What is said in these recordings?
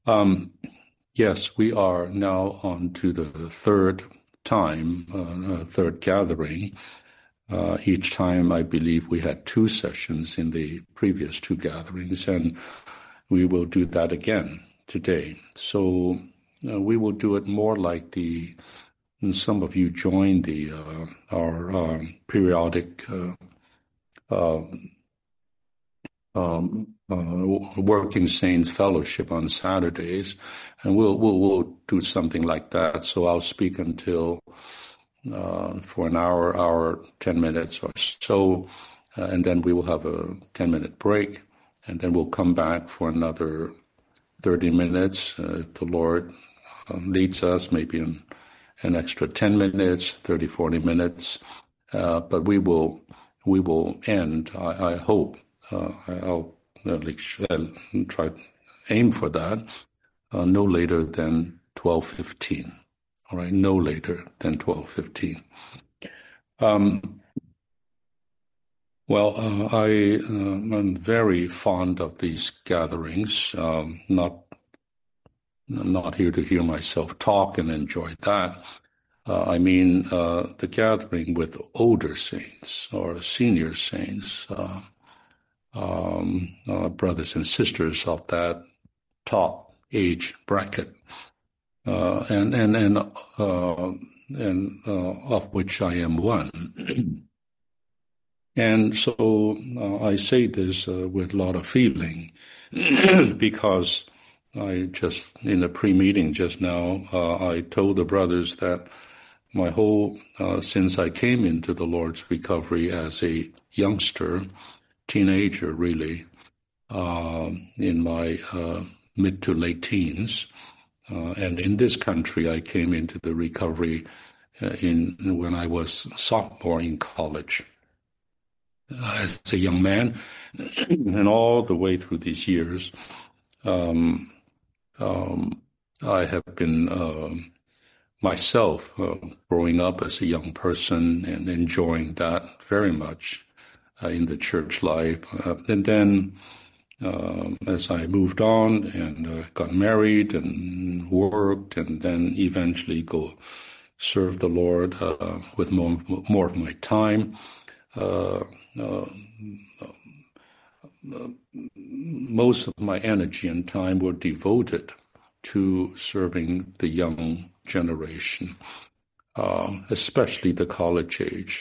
Yes, we are now on to the third gathering. Each time, I believe we had 2 sessions in the previous 2 gatherings, and we will do that again today. So we will do it more like some of you joined our periodic Working Saints Fellowship on Saturdays, and we'll do something like that. So I'll speak until for an hour, 10 minutes or so, and then we will have a 10-minute break, and then we'll come back for another 30 minutes. If the Lord leads us, maybe an extra 10 minutes, 30, 40 minutes, but we will end, I hope. I'll try to aim for that, no later than 12:15. All right, no later than 12:15. I'm very fond of these gatherings. Not here to hear myself talk and enjoy that. The gathering with older saints or senior saints, brothers and sisters of that top age bracket, and of which I am one. And so I say this with a lot of feeling because I just, in a pre-meeting just now, I told the brothers that my whole, since I came into the Lord's recovery as a youngster, teenager really, in my mid to late teens, and in this country I came into the recovery when I was sophomore in college. As a young man, and all the way through these years, I have been myself growing up as a young person and enjoying that very much in the church life. And then as I moved on and got married and worked, and then eventually go serve the Lord with more of my time, most of my energy and time were devoted to serving the young generation, especially the college age.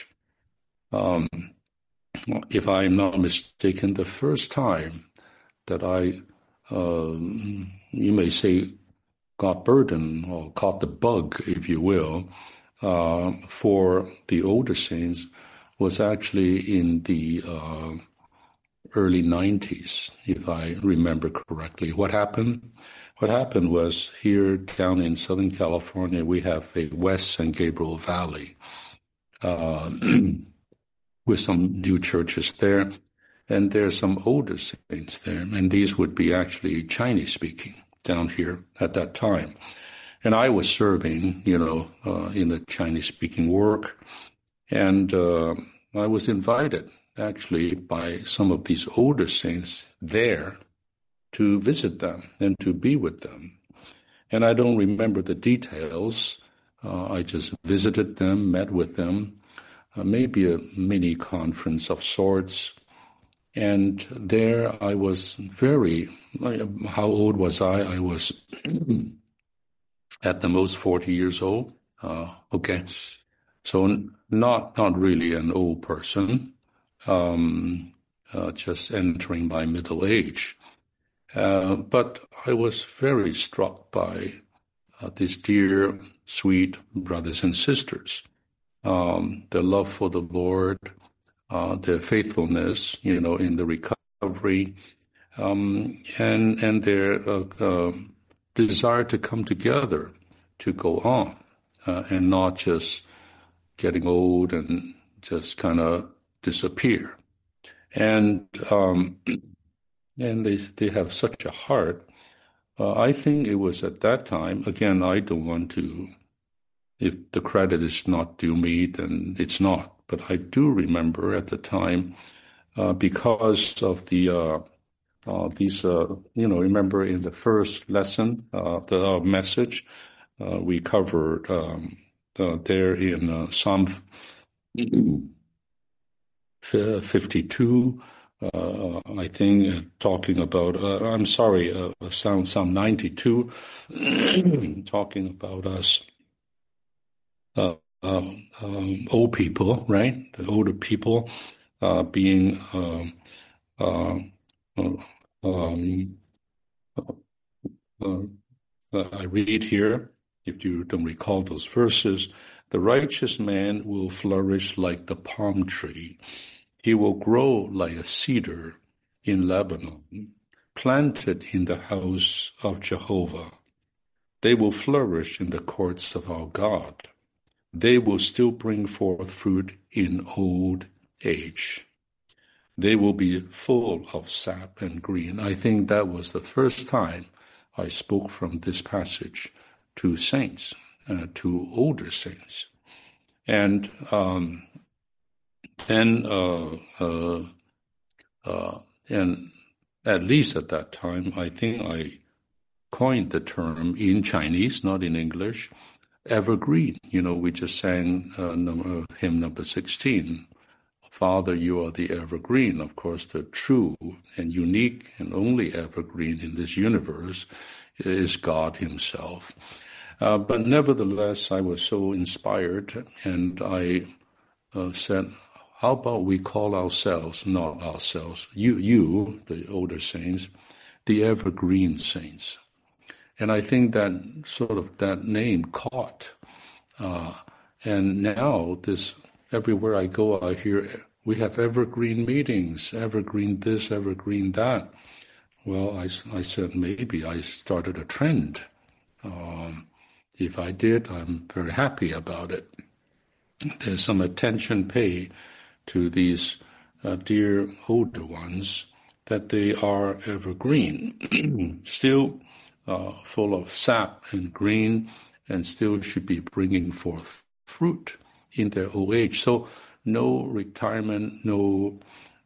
If I'm not mistaken, the first time that I, you may say, got burdened or caught the bug, if you will, for the older saints was actually in the early 90s, if I remember correctly. What happened? What happened was here down in Southern California, we have a West San Gabriel Valley with some new churches there, and there's some older saints there, and these would be actually Chinese-speaking down here at that time. And I was serving, in the Chinese-speaking work, and I was invited actually by some of these older saints there to visit them and to be with them. And I don't remember the details. I just visited them, met with them, maybe a mini conference of sorts. And there I was how old was I? I was at the most 40 years old. Okay. So not really an old person, just entering my middle age. But I was very struck by these dear, sweet brothers and sisters, their love for the Lord, their faithfulness, in the recovery, and their desire to come together to go on, and not just getting old and just kind of disappear. And they have such a heart. I think it was at that time, again, I don't want to, if the credit is not due me, then it's not. But I do remember at the time, because of the these, remember in the first lesson, the message, we covered there in Psalm 52, I think, talking about, Psalm 92, talking about us, old people, right? The older people being I read here, if you don't recall those verses, the righteous man will flourish like the palm tree. He will grow like a cedar in Lebanon, planted in the house of Jehovah. They will flourish in the courts of our God. They will still bring forth fruit in old age. They will be full of sap and green. I think that was the first time I spoke from this passage to saints, to older saints. And and at least at that time, I think I coined the term in Chinese, not in English, evergreen. We just sang hymn number 16. Father, you are the evergreen. Of course, the true and unique and only evergreen in this universe is God himself. But nevertheless, I was so inspired, and I said, how about we call ourselves, not ourselves, you, the older saints, the evergreen saints. And I think that that name caught. And now everywhere I go, I hear we have evergreen meetings, evergreen this, evergreen that. Well, I said maybe I started a trend. If I did, I'm very happy about it. There's some attention paid to these dear older ones, that they are evergreen, still full of sap and green, and still should be bringing forth fruit in their old age. So no retirement, no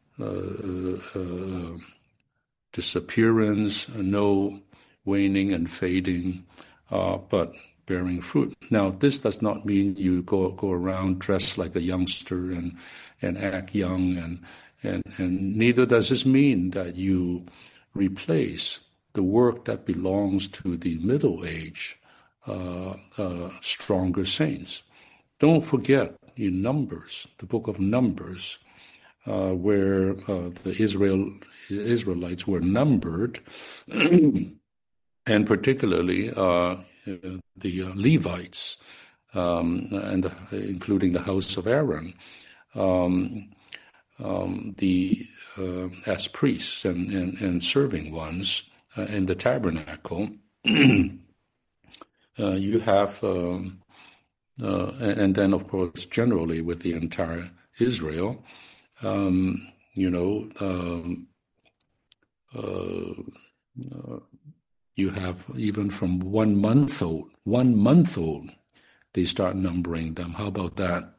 disappearance, no waning and fading, but bearing fruit. Now, this does not mean you go around dressed like a youngster and act young, and neither does this mean that you replace the work that belongs to the middle age, stronger saints. Don't forget in Numbers, the book of Numbers, where the Israelites were numbered, and particularly the Levites, and including the house of Aaron, as priests and serving ones in the tabernacle. You have, and then of course generally with the entire Israel, you have even from 1 month old, they start numbering them. How about that?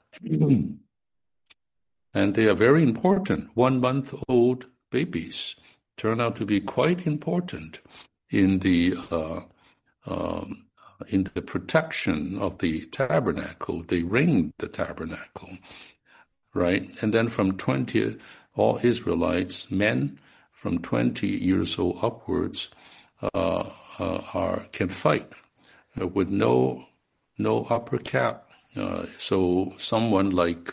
And they are very important. 1 month old babies turn out to be quite important in the protection of the tabernacle. They ring the tabernacle, right? And then from 20, all Israelites, men from 20 years old upwards, can fight with no upper cap. So someone like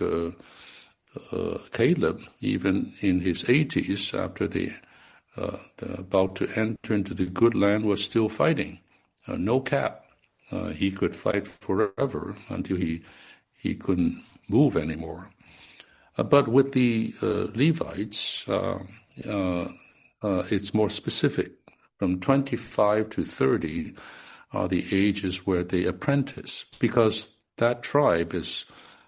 Caleb, even in his 80s, after they about to enter into the good land, was still fighting. No cap. He could fight forever until he couldn't move anymore. But with the Levites, it's more specific. From 25 to 30 are the ages where they apprentice, because that tribe is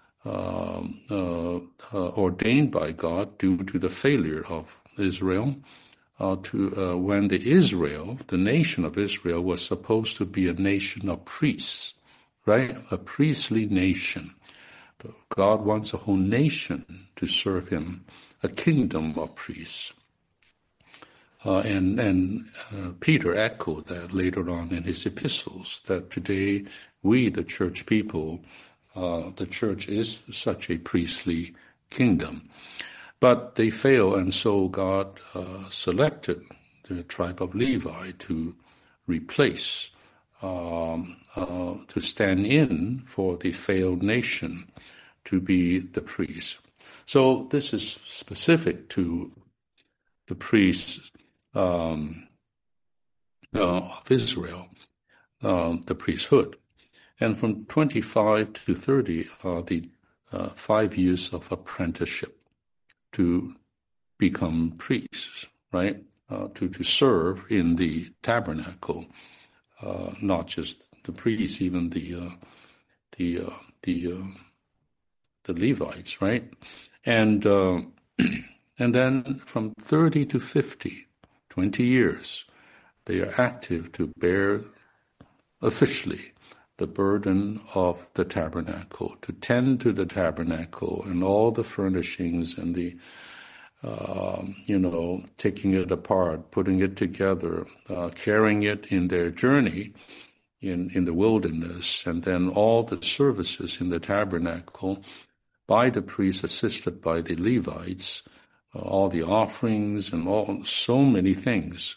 ordained by God due to the failure of Israel, when the nation of Israel was supposed to be a nation of priests, right? A priestly nation. God wants a whole nation to serve him, a kingdom of priests. And Peter echoed that later on in his epistles, that today we, the church people, the church is such a priestly kingdom. But they fail, and so God selected the tribe of Levi to replace, to stand in for the failed nation, to be the priest. So this is specific to the priests of Israel, the priesthood. And from 25 to 30 are the 5 years of apprenticeship to become priests, right? To serve in the tabernacle, not just the priests, even the Levites, right? And then from 30 to 50, 20 years, they are active to bear officially the burden of the tabernacle, to tend to the tabernacle and all the furnishings and the, taking it apart, putting it together, carrying it in their journey in the wilderness, and then all the services in the tabernacle by the priests assisted by the Levites, all the offerings and so many things.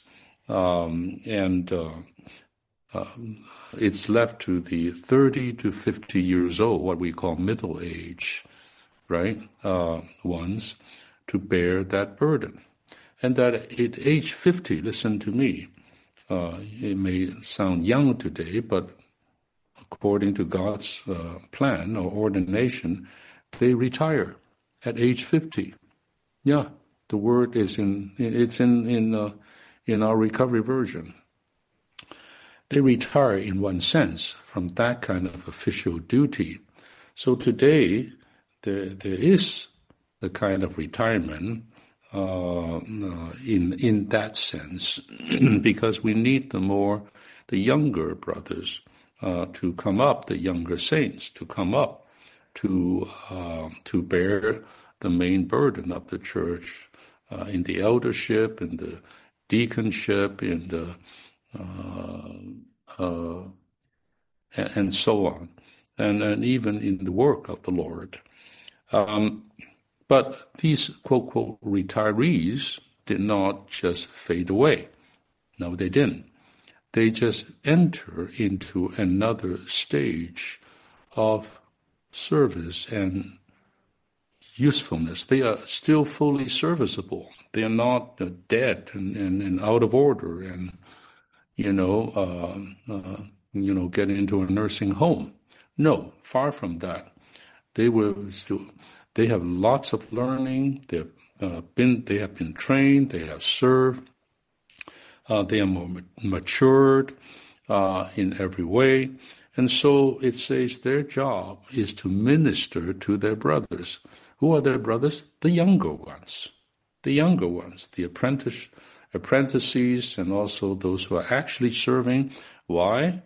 It's left to the 30 to 50 years old, what we call middle age, right, ones, to bear that burden. And that at age 50, listen to me, it may sound young today, but according to God's plan or ordination, they retire at age 50. Yeah, the word is in our recovery version. They retire in one sense from that kind of official duty. So today, there is the kind of retirement in that sense, because we need the younger brothers to come up, the younger saints to come up to bear the main burden of the church in the eldership, in the deaconship, in the and so on, and even in the work of the Lord. But these quote, quote, retirees did not just fade away. No, they didn't. They just enter into another stage of service and usefulness. They are still fully serviceable. They are not dead and out of order and get into a nursing home. No, far from that. They have lots of learning. They have been trained. They have served. They are more matured in every way. And so it says their job is to minister to their brothers. Who are their brothers? The younger ones. The younger ones, the apprentices, and also those who are actually serving. Why?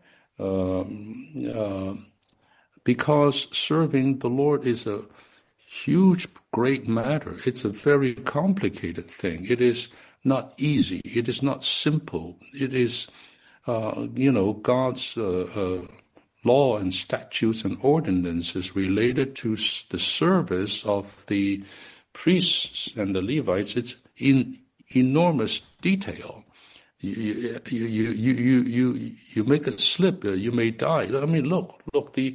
Because serving the Lord is a huge, great matter. It's a very complicated thing. It is not easy. It is not simple. It is, God's law and statutes and ordinances related to the service of the priests and the Levites. It's in enormous detail. You make a slip, you may die. I mean, look, the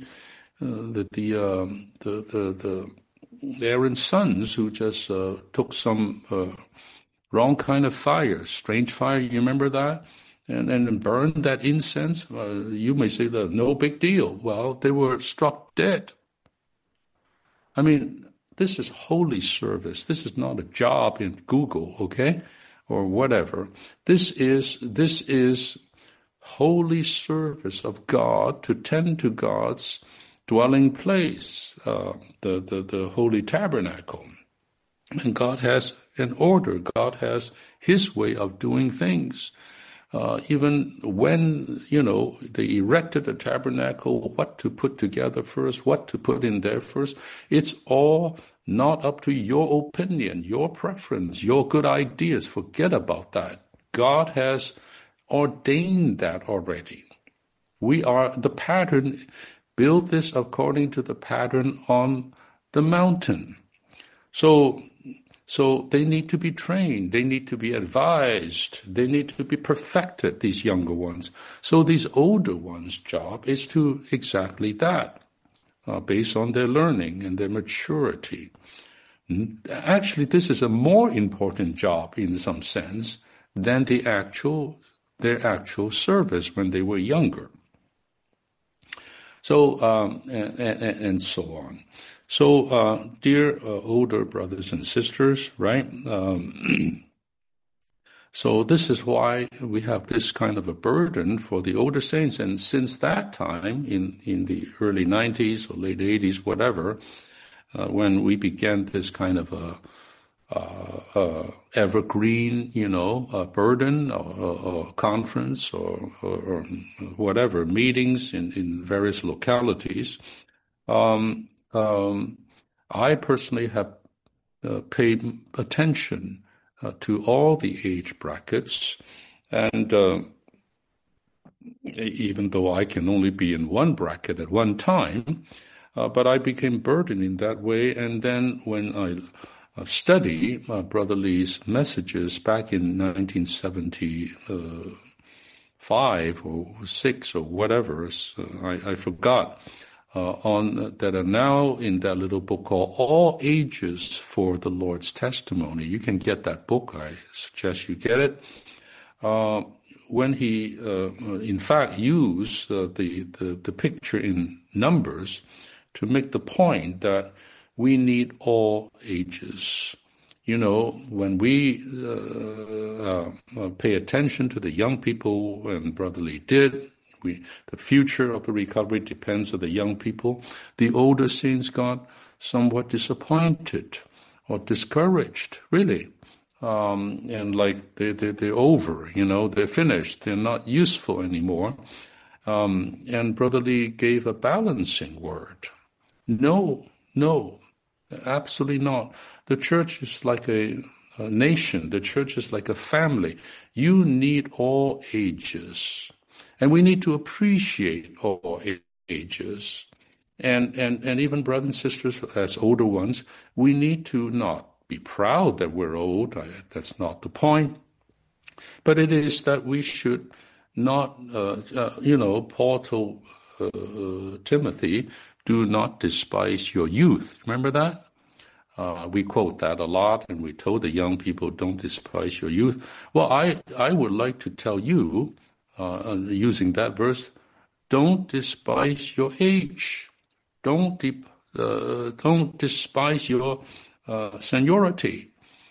Aaron's sons who just took some wrong kind of fire, strange fire. You remember that? And burned that incense. You may say that no big deal. Well, they were struck dead. I mean, this is holy service. This is not a job in Google, okay, or whatever. This is holy service of God to tend to God's dwelling place, the holy tabernacle. And God has an order. God has His way of doing things. Even when, they erected the tabernacle, what to put together first, what to put in there first, it's all not up to your opinion, your preference, your good ideas. Forget about that. God has ordained that already. We are the pattern, build this according to the pattern on the mountain. So they need to be trained, they need to be advised, they need to be perfected, these younger ones. So these older ones' job is to exactly that, based on their learning and their maturity. Actually, this is a more important job in some sense than their actual service when they were younger. So, and so on. So, dear older brothers and sisters, right? So this is why we have this kind of a burden for the older saints. And since that time, in the early 90s or late 80s, whatever, when we began this kind of a evergreen, burden or conference or whatever, meetings in various localities, I personally have paid attention to all the age brackets, and even though I can only be in one bracket at one time, but I became burdened in that way. And then when I study Brother Lee's messages back in 1975 or 6 or whatever, I forgot, that are now in that little book called All Ages for the Lord's Testimony. You can get that book. I suggest you get it. When he, in fact, used the picture in Numbers to make the point that we need all ages. When we pay attention to the young people, and Brother Lee did, the future of the recovery depends on the young people. The older saints got somewhat disappointed or discouraged, really. And like they're over, they're finished. They're not useful anymore. And Brother Lee gave a balancing word. No, absolutely not. The church is like a nation. The church is like a family. You need all ages. And we need to appreciate all ages. And even brothers and sisters as older ones, we need to not be proud that we're old. That's not the point. But it is that we should not, Paul told Timothy, do not despise your youth. Remember that? We quote that a lot, and we told the young people, don't despise your youth. Well, I would like to tell you, using that verse, don't despise your age. Don't despise your seniority,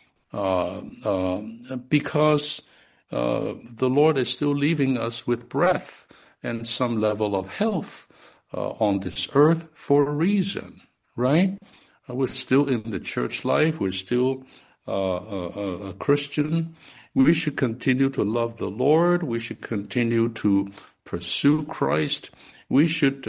because the Lord is still leaving us with breath and some level of health on this earth for a reason, right? We're still in the church life. We're still a Christian. We should continue to love the Lord. We should continue to pursue Christ. We should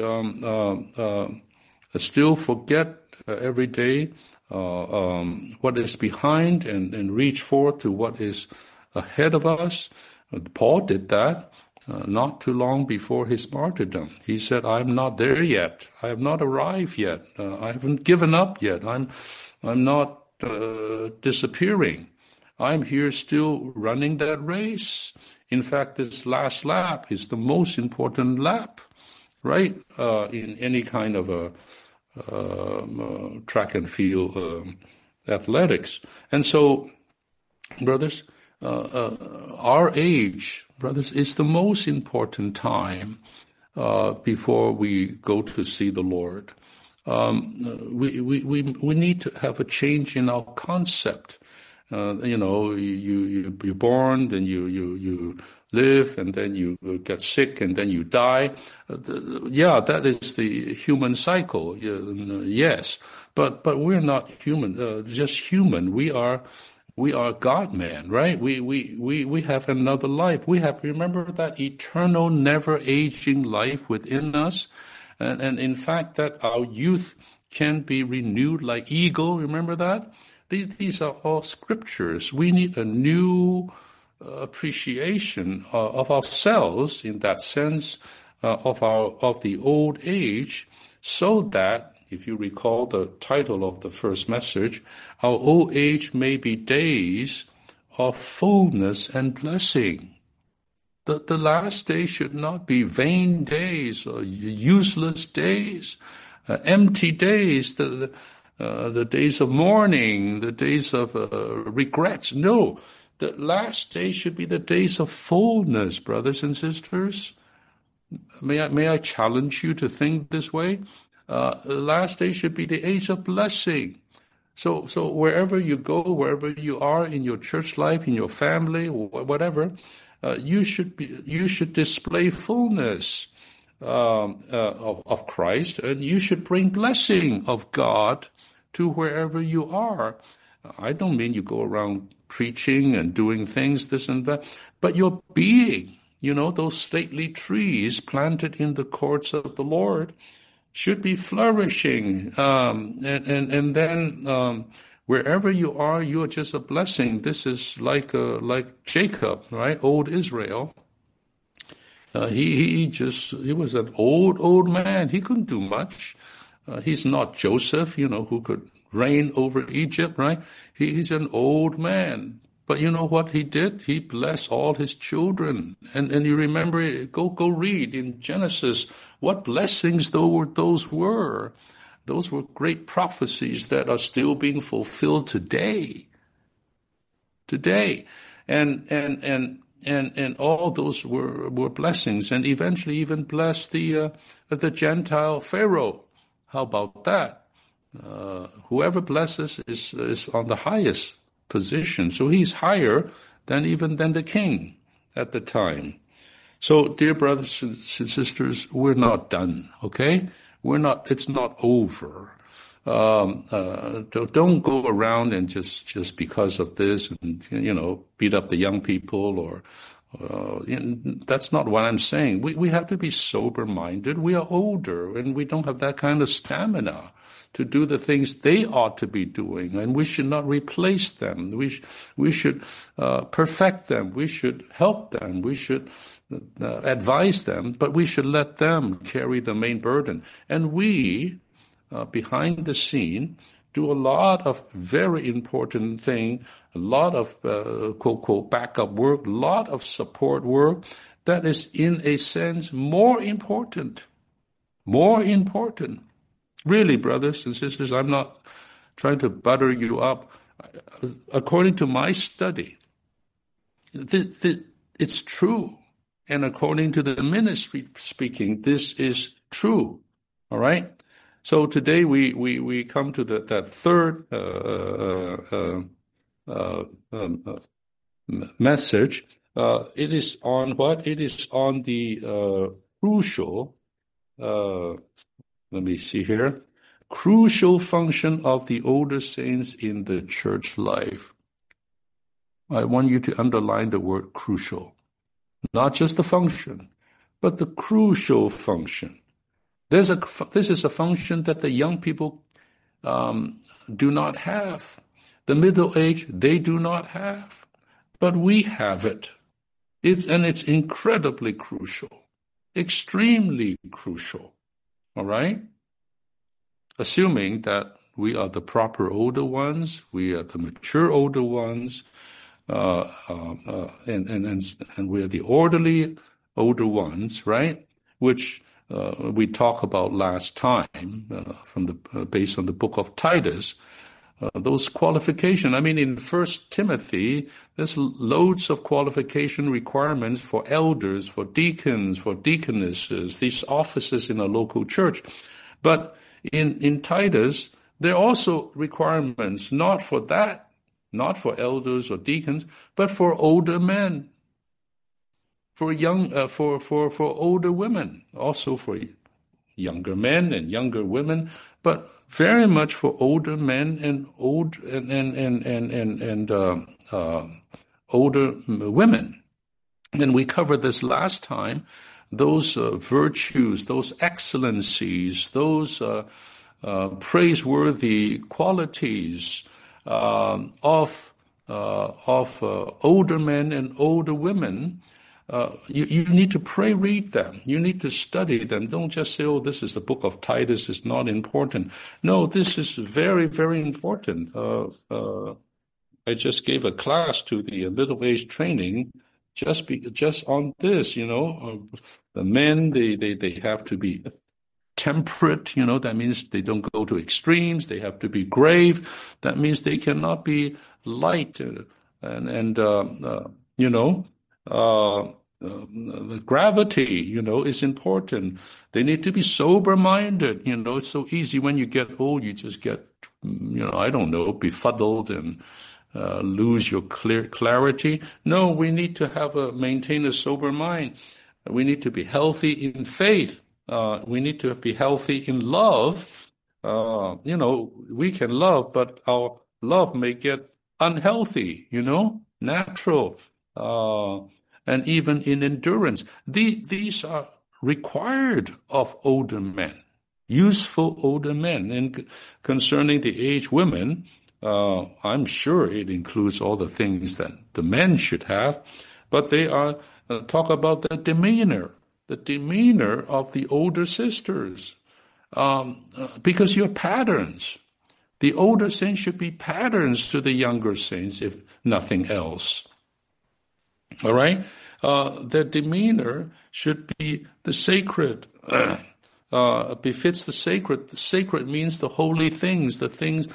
still forget every day what is behind and reach forth to what is ahead of us. Paul did that not too long before his martyrdom. He said, I'm not there yet. I have not arrived yet. I haven't given up yet. I'm not disappearing. I'm here still running that race. In fact, this last lap is the most important lap, right? In any kind of a track and field athletics. And so, brothers, our age, brothers, is the most important time before we go to see the Lord. We need to have a change in our concept. You're born, then you live, and then you get sick, and then you die. That is the human cycle. Yes, but we're not human, just human. We are God-man, right? We have another life. We have, remember that eternal, never-aging life within us, and in fact that our youth can be renewed like eagle. Remember that? These are all scriptures. We need a new appreciation of ourselves in that sense of the old age, so that, if you recall the title of the first message, our old age may be days of fullness and blessing. The last days should not be vain days or useless days, empty days, the days of mourning, the days of regrets. No, the last days should be the days of fullness, brothers and sisters. May I challenge you to think this way? The last day should be the age of blessing. So wherever you go, wherever you are in your church life, in your family, whatever, you should display fullness of Christ, and you should bring blessing of God to wherever you are. I don't mean you go around preaching and doing things, this and that, but your being, those stately trees planted in the courts of the Lord, should be flourishing. And then wherever you are just a blessing. This is like Jacob, right? Old Israel. He was an old man. He couldn't do much. He's not Joseph, who could reign over Egypt, right? He's an old man. But you know what he did? He blessed all his children. And you remember, go read in Genesis what blessings those were. Those were great prophecies that are still being fulfilled today. And all those were blessings, and eventually even blessed the Gentile Pharaoh. How about that? Whoever blesses is on the highest position. So he's higher than the king at the time. So, dear brothers and sisters, we're not done, okay? It's not over. Don't go around and just because of this and, beat up the young people or, that's not what I'm saying. We have to be sober-minded. We are older and we don't have that kind of stamina to do the things they ought to be doing, and we should not replace them. We should perfect them. We should help them. We should advise them, but we should let them carry the main burden. And we, behind the scene, do a lot of very important thing, a lot of quote backup work, a lot of support work that is in a sense more important. Really, brothers and sisters, I'm not trying to butter you up. According to my study, it's true. And according to the ministry speaking, this is true. All right? So today we come to that third message. It is on what? It is on the crucial, let me see here, crucial function of the older saints in the church life. I want you to underline the word crucial. Not just the function, but the crucial function. This is a function that the young people do not have. The middle age, they do not have. But we have it. It's incredibly crucial. Extremely crucial. All right? Assuming that we are the proper older ones, we are the mature older ones, and we are the orderly older ones, right? Which we talked about last time based on the book of Titus. Those qualifications. I mean, in 1 Timothy, there's loads of qualification requirements for elders, for deacons, for deaconesses, these offices in a local church. But in Titus, there are also requirements, not for that, not for elders or deacons, but for older men, for older women, also for younger men and younger women, but very much for older men and older women. And we covered this last time. Those virtues, those excellencies, those praiseworthy qualities of of older men and older women, you need to read them. You need to study them. Don't just say, oh, this is the book of Titus, it's not important. No, this is very, very important. I just gave a class to the middle-age training just on this, the men, they have to be temperate, that means they don't go to extremes. They have to be grave. That means they cannot be light the gravity, is important. They need to be sober-minded. It's so easy when you get old, you just get, befuddled and lose your clarity. No, we need to maintain a sober mind. We need to be healthy in faith. We need to be healthy in love. We can love, but our love may get unhealthy, natural, and even in endurance. These are required of older men, useful older men. And concerning the aged women, I'm sure it includes all the things that the men should have, but they are talk about the demeanor of the older sisters, because you're patterns. The older saints should be patterns to the younger saints, if nothing else. All right? Their demeanor should be the sacred, befits the sacred. The sacred means the holy things, the things,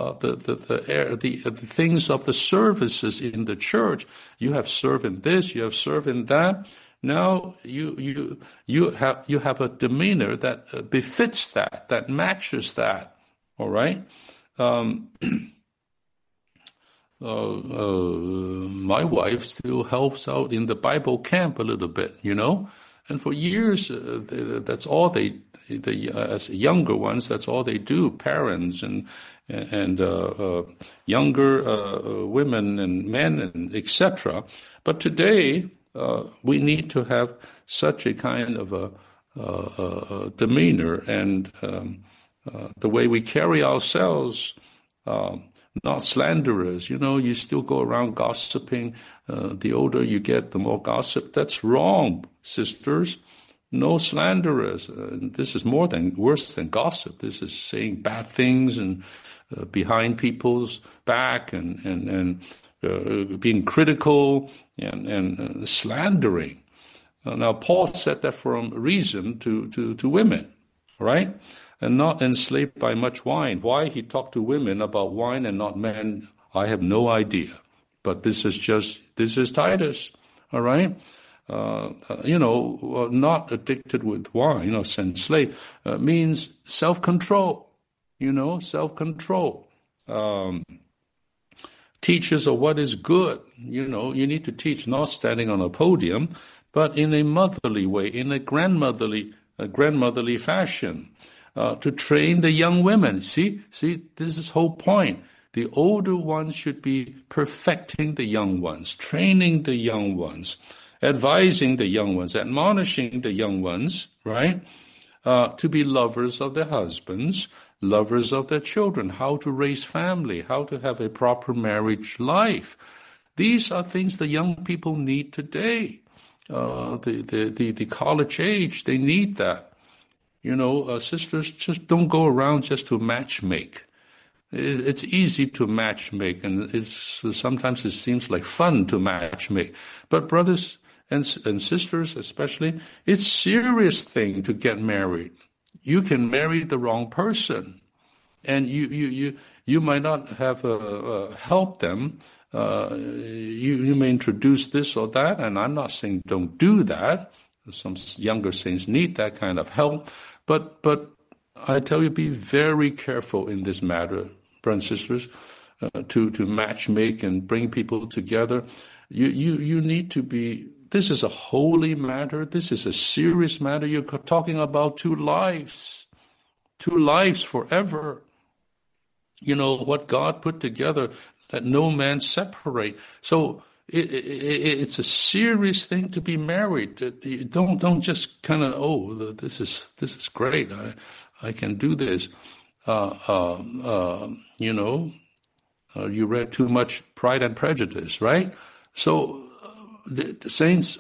the things of the services in the church. You have served in this, you have served in that. Now you have a demeanor that befits that matches that. All right. My wife still helps out in the Bible camp a little bit, and for years that's all as younger ones, that's all they do. Parents and younger women and men and etc. But today we need to have such a kind of a demeanor and the way we carry ourselves, not slanderers. You still go around gossiping. The older you get, the more gossip. That's wrong, sisters. No slanderers. This is worse than gossip. This is saying bad things and behind people's back and being critical and slandering. Now, Paul said that for a reason to women, right? And not enslaved by much wine. Why he talked to women about wine and not men, I have no idea. But this is Titus, all right? Not addicted with wine or enslaved means self-control, self-control. Teachers of what is good, you need to teach not standing on a podium, but in a motherly way, in a grandmotherly fashion. To train the young women. See, this is the whole point. The older ones should be perfecting the young ones, training the young ones, advising the young ones, admonishing the young ones, right? To be lovers of their husbands, lovers of their children, how to raise family, how to have a proper marriage life. These are things the young people need today. The college age, they need that. Sisters, just don't go around just to matchmake. It's easy to matchmake, and sometimes it seems like fun to matchmake. But brothers and sisters especially, it's a serious thing to get married. You can marry the wrong person, and you might not have helped them. You may introduce this or that, and I'm not saying don't do that. Some younger saints need that kind of help, but I tell you, be very careful in this matter, brothers and sisters, to matchmake and bring people together. You need to be. This is a holy matter. This is a serious matter. You're talking about two lives forever. What God put together, that no man separate. So. It's a serious thing to be married. Don't just kind of, this is great. I can do this. You read too much Pride and Prejudice, right? So the saints,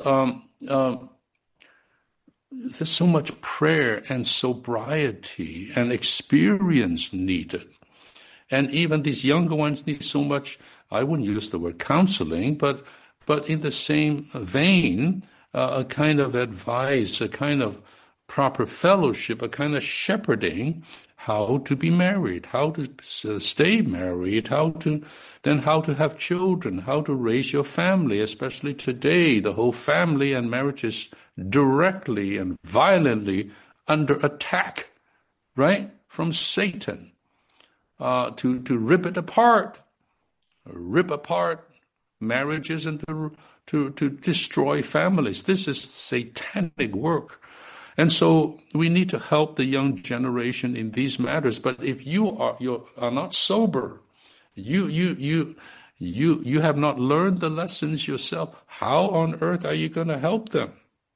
there's so much prayer and sobriety and experience needed. And even these younger ones need so much, I wouldn't use the word counseling, but in the same vein, a kind of advice, a kind of proper fellowship, a kind of shepherding, how to be married, how to stay married, how to have children, how to raise your family, especially today. The whole family and marriage is directly and violently under attack, right? From Satan, to rip it apart, marriages and to destroy families. This is satanic work. And so we need to help the young generation in these matters. But if you are not sober, you have not learned the lessons yourself, how on earth are you going to help them?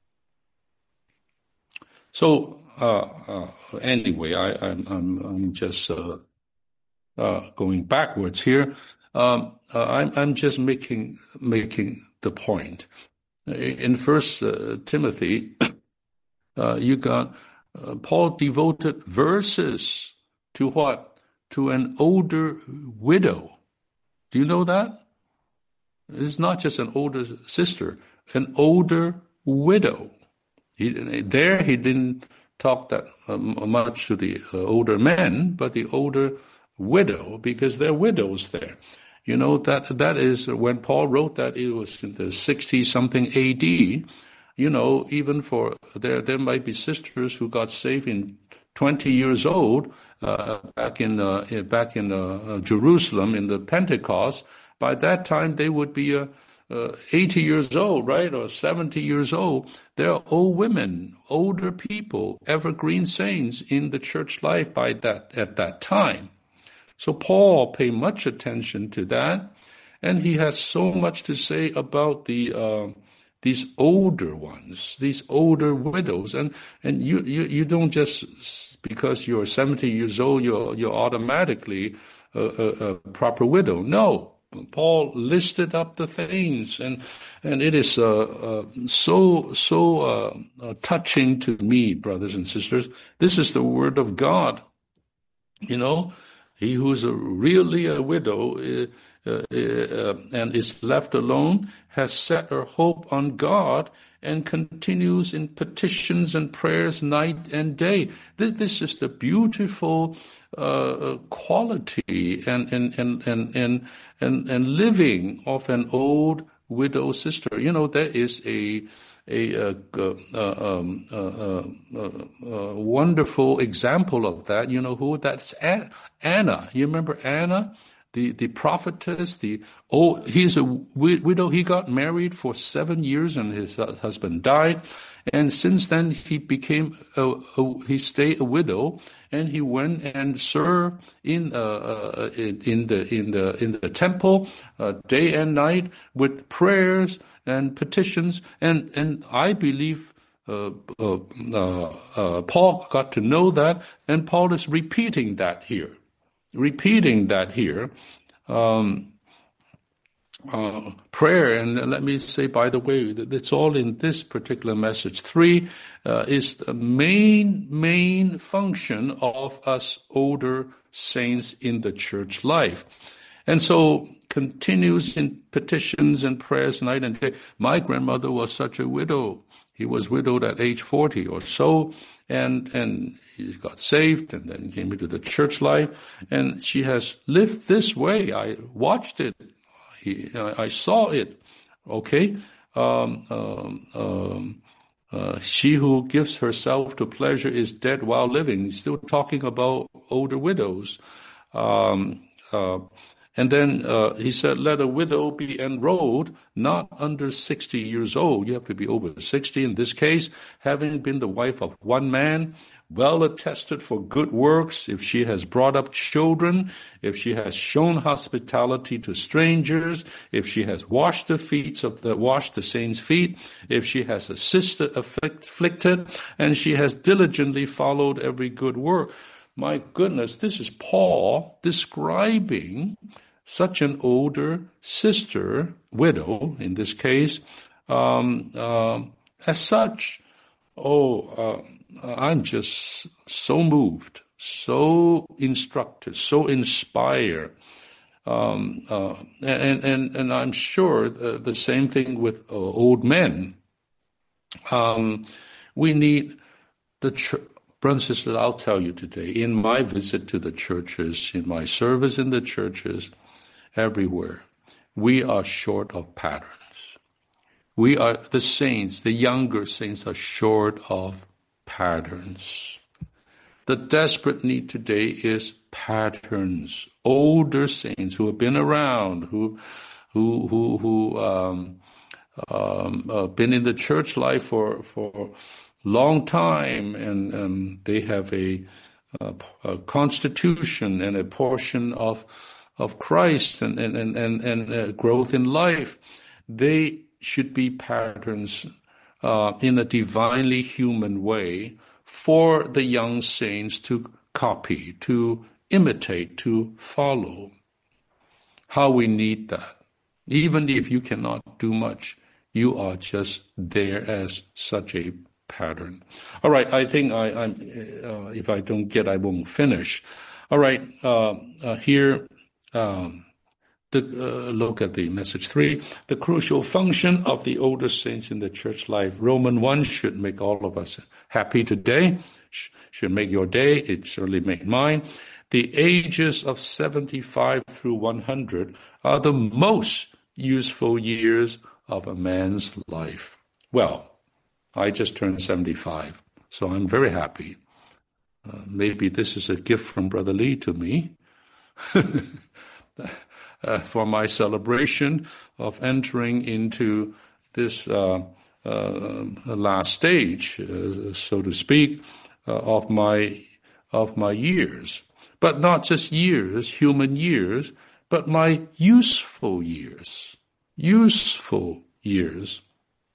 So anyway, I'm just going backwards here. I'm just making the point. In First Timothy, you got Paul devoted verses to what? To an older widow. Do you know that? It's not just an older sister, an older widow. He didn't talk that much to the older men, but the older widow, because there are widows there. You know, that is, when Paul wrote that, it was in the 60-something AD. You know, even for, there might be sisters who got saved in 20 years old, back in Jerusalem in the Pentecost. By that time, they would be 80 years old, right, or 70 years old. They're old women, older people, evergreen saints in the church life at that time. So Paul paid much attention to that, and he has so much to say about these older ones, these older widows, and you don't just, because you're 70 years old, you're automatically a proper widow. No. Paul listed up the things, and it is so touching to me, brothers and sisters. This is the word of God. You know, he who's really a widow and is left alone has set her hope on God and continues in petitions and prayers night and day. This is the beautiful quality and living of an old widow sister. You know, there is a wonderful example of that. You know who? That's Anna. You remember Anna? The prophetess, he's a widow. He got married for 7 years and his husband died. And since then he became, he stayed a widow, and he went and served in the temple, day and night with prayers and petitions. And I believe, Paul got to know that, and Paul is repeating that here. Prayer, and let me say, by the way, it's all in this particular message. 3 is the main function of us older saints in the church life. And so continues in petitions and prayers night and day. My grandmother was such a widow. He was widowed at age 40 or so, and he got saved and then came into the church life, and she has lived this way. I watched it. I saw it. Okay. She who gives herself to pleasure is dead while living. He's still talking about older widows. And then he said, let a widow be enrolled, not under 60 years old. You have to be over 60 in this case, having been the wife of one man, well attested for good works, if she has brought up children, if she has shown hospitality to strangers, if she has washed the saints' feet, if she has assisted afflicted, and she has diligently followed every good work. My goodness, this is Paul describing such an older sister, widow in this case, as such, I'm just so moved, so instructed, so inspired. And I'm sure the same thing with old men. We need brothers and sisters, I'll tell you today, in my visit to the churches, in my service in the churches, everywhere, we are short of patterns. We are, the saints, the younger saints are short of patterns. The desperate need today is patterns. Older saints who have been around, who been in the church life for long time, and they have a constitution and a portion of Christ and growth in life. They should be patterns in a divinely human way for the young saints to copy, to imitate, to follow. How we need that. Even if you cannot do much, you are just there as such a pattern. All right, I think I'm. If I don't get, I won't finish. All right, here, look at the message 3. The crucial function of the older saints in the church life. Romans 1 should make all of us happy today. Should make your day. It certainly made mine. The ages of 75 through 100 are the most useful years of a man's life. Well, I just turned 75, so I'm very happy. Maybe this is a gift from Brother Lee to me for my celebration of entering into this last stage, so to speak, of my years. But not just years, human years, but my useful years. Useful years.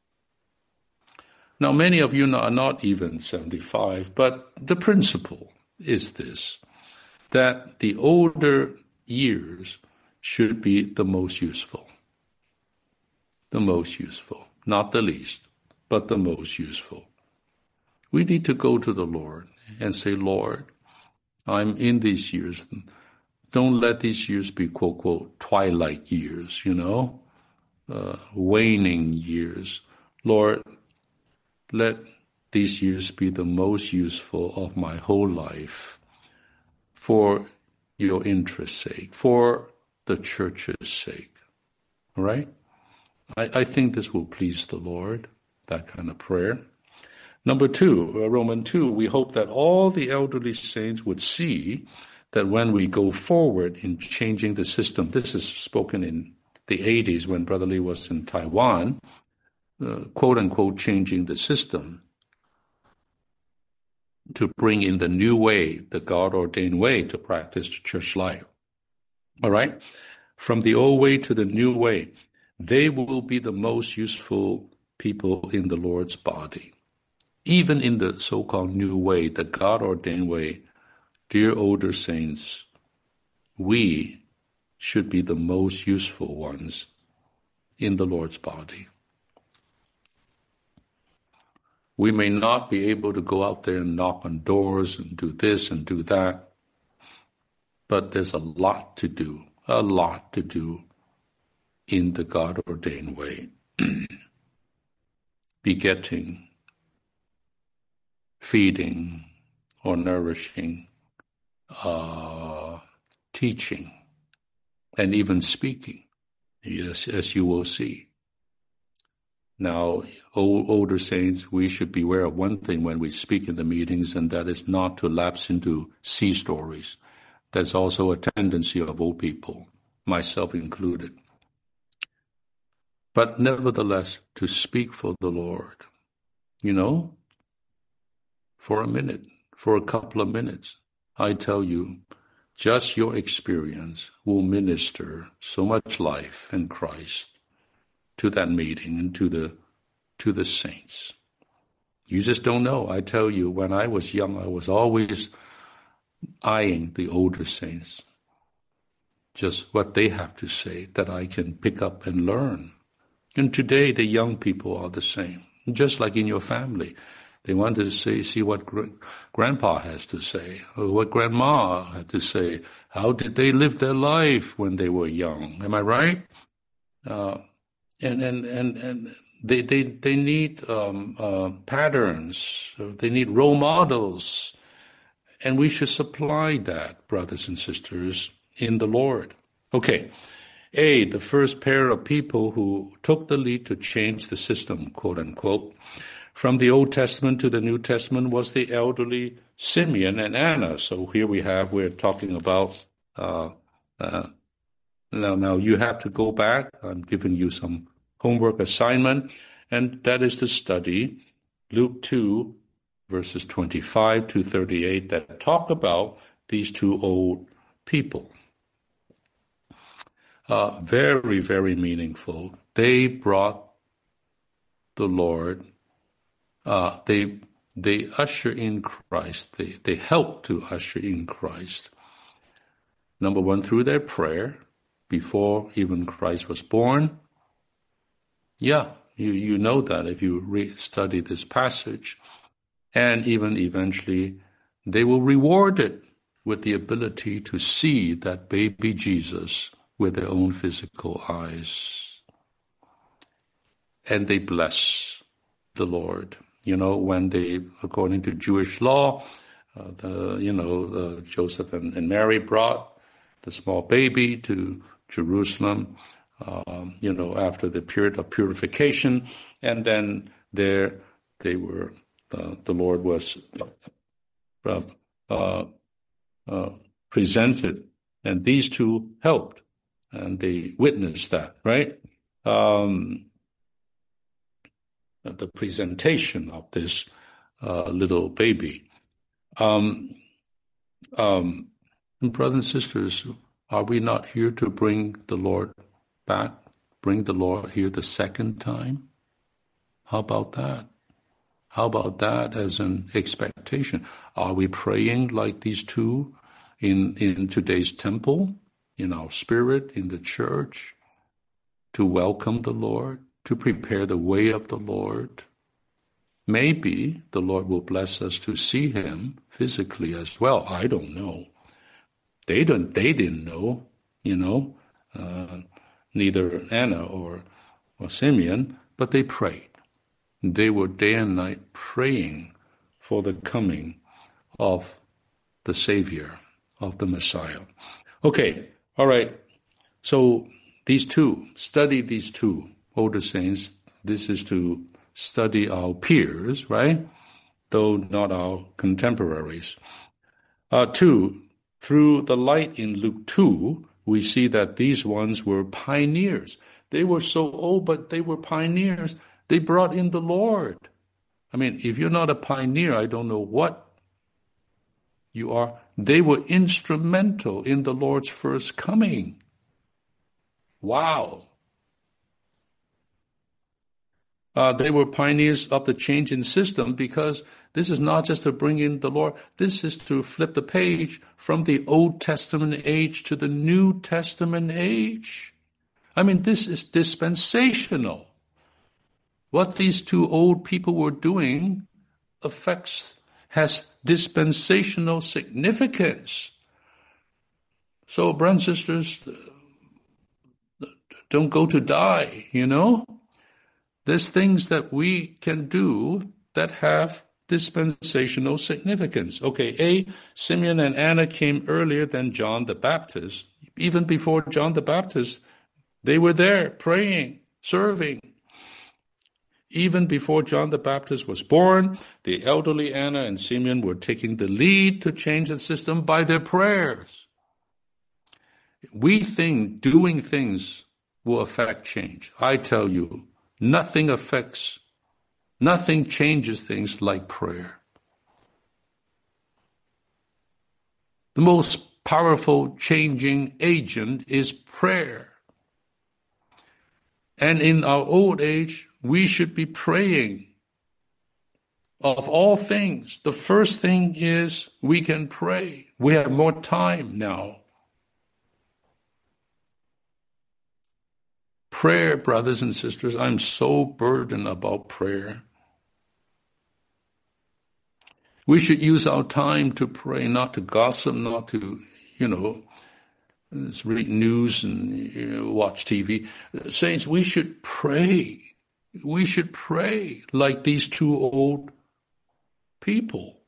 Now, many of you are not even 75, but the principle is this, that the older years should be the most useful. The most useful. Not the least, but the most useful. We need to go to the Lord and say, Lord, I'm in these years. Don't let these years be, quote, quote, twilight years, waning years. Lord, let these years be the most useful of my whole life for your interest's sake, for the church's sake. All right? I think this will please the Lord, that kind of prayer. Number 2, Romans 2, we hope that all the elderly saints would see that when we go forward in changing the system, this is spoken in the 80s when Brother Lee was in Taiwan, quote-unquote changing the system to bring in the new way, the God-ordained way to practice church life. All right? From the old way to the new way, they will be the most useful people in the Lord's body. Even in the so-called new way, the God-ordained way, dear older saints, we should be the most useful ones in the Lord's body. We may not be able to go out there and knock on doors and do this and do that, but there's a lot to do in the God-ordained way. Begetting, feeding or nourishing, teaching, and even speaking, yes, as you will see. Now, older saints, we should beware of one thing when we speak in the meetings, and that is not to lapse into sea stories. That's also a tendency of old people, myself included. But nevertheless, to speak for the Lord, for a minute, for a couple of minutes, I tell you, just your experience will minister so much life in Christ to that meeting and to the saints. You just don't know. I tell you, when I was young, I was always eyeing the older saints, just what they have to say that I can pick up and learn. And today the young people are the same, just like in your family. They want to see what grandpa has to say, or what grandma had to say. How did they live their life when they were young? Am I right? And they need patterns. They need role models, and we should supply that, brothers and sisters, in the Lord. Okay. A, the first pair of people who took the lead to change the system, quote unquote, from the Old Testament to the New Testament was the elderly Simeon and Anna. So here we're talking about, now you have to go back. I'm giving you some homework assignment, and that is to study Luke 2, verses 25 to 38 that talk about these two old people. Very, very meaningful. They brought the Lord. They usher in Christ. They helped to usher in Christ. Number one, through their prayer before even Christ was born. Yeah, you know that if you study this passage. And even eventually, they were rewarded with the ability to see that baby Jesus with their own physical eyes. And they bless the Lord. When they, according to Jewish law, Joseph and Mary brought the small baby to Jerusalem, after the period of purification. And then there they were, the Lord was presented. And these two helped. And they witnessed that, right? The presentation of this little baby. Brothers and sisters, are we not here to bring the Lord back? Bring the Lord here the second time? How about that? How about that as an expectation? Are we praying like these two in today's temple? In our spirit, in the church, to welcome the Lord, to prepare the way of the Lord. Maybe the Lord will bless us to see him physically as well. I don't know. They didn't know, neither Anna or Simeon, but they prayed. They were day and night praying for the coming of the Savior, of the Messiah. Okay. All right, so study these two older saints. This is to study our peers, right? Though not our contemporaries. 2, through the light in Luke 2, we see that these ones were pioneers. They were so old, but they were pioneers. They brought in the Lord. I mean, if you're not a pioneer, I don't know what you are. They were instrumental in the Lord's first coming. Wow. They were pioneers of the change in system because this is not just to bring in the Lord. This is to flip the page from the Old Testament age to the New Testament age. I mean, this is dispensational. What these two old people were doing has dispensational significance. So, brothers and sisters, don't go to die, There's things that we can do that have dispensational significance. Okay, Simeon and Anna came earlier than John the Baptist. Even before John the Baptist, they were there praying, serving. Even before John the Baptist was born, the elderly Anna and Simeon were taking the lead to change the system by their prayers. We think doing things will affect change. I tell you, nothing changes things like prayer. The most powerful changing agent is prayer. And in our old age, we should be praying. Of all things, the first thing is we can pray. We have more time now. Prayer, brothers and sisters, I'm so burdened about prayer. We should use our time to pray, not to gossip, not to, read news and watch TV. Saints, we should pray. We should pray like these two old people.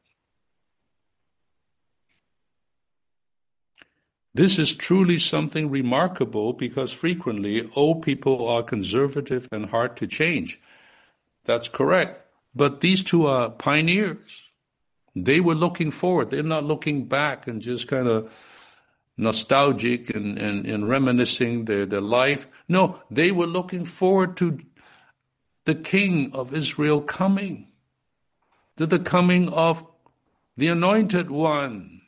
This is truly something remarkable because frequently old people are conservative and hard to change. That's correct. But these two are pioneers. They were looking forward. They're not looking back and just kind of nostalgic and reminiscing their life. No, they were looking forward to the King of Israel coming, to the coming of the Anointed One.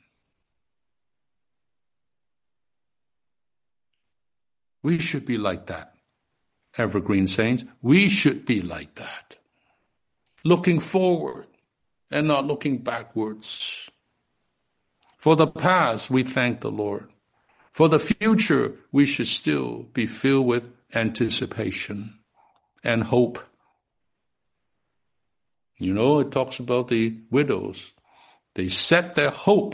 We should be like that, Evergreen Saints. We should be like that, looking forward and not looking backwards. For the past, we thank the Lord. For the future, we should still be filled with anticipation and hope. It talks about the widows. They set their hope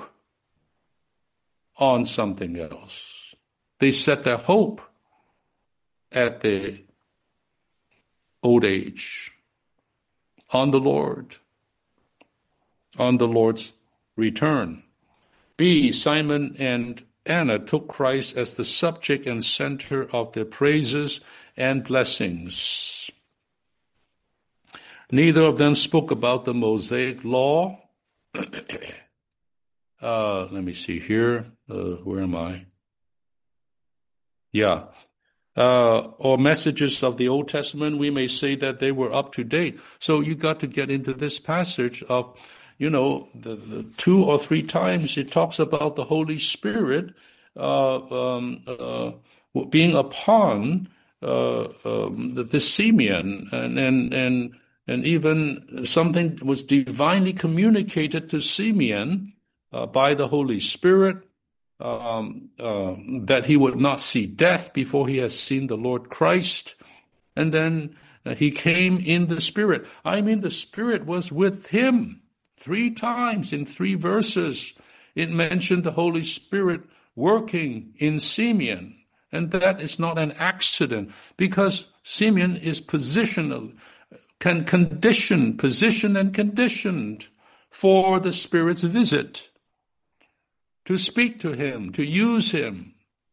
on something else. They set their hope at their old age on the Lord, on the Lord's return. B, Simon and Anna took Christ as the subject and center of their praises and blessings. Neither of them spoke about the Mosaic law. Let me see here. Where am I? Yeah. Or messages of the Old Testament. We may say that they were up to date. So you got to get into this passage of, the 2 or 3 times it talks about the Holy Spirit being upon the Simeon, and even something was divinely communicated to Simeon by the Holy Spirit, that he would not see death before he has seen the Lord Christ. And then he came in the Spirit. The Spirit was with him 3 times in 3 verses. It mentioned the Holy Spirit working in Simeon. And that is not an accident, because Simeon is positioned and conditioned for the Spirit's visit, to speak to him, to use him.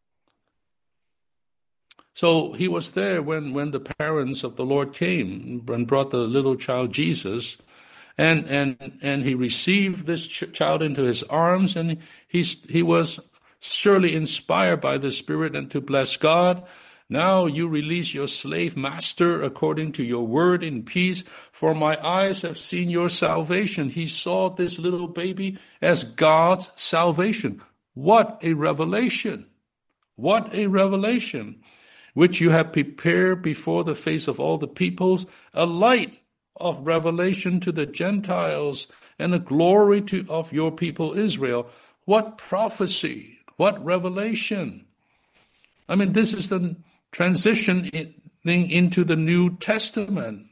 So he was there when the parents of the Lord came and brought the little child Jesus, and he received this child into his arms, and he was surely inspired by the Spirit and to bless God. Now you release your slave master according to your word in peace, for my eyes have seen your salvation. He saw this little baby as God's salvation. What a revelation! What a revelation! Which you have prepared before the face of all the peoples, a light of revelation to the Gentiles and a glory of your people Israel. What prophecy! What revelation! This is the transition into the New Testament.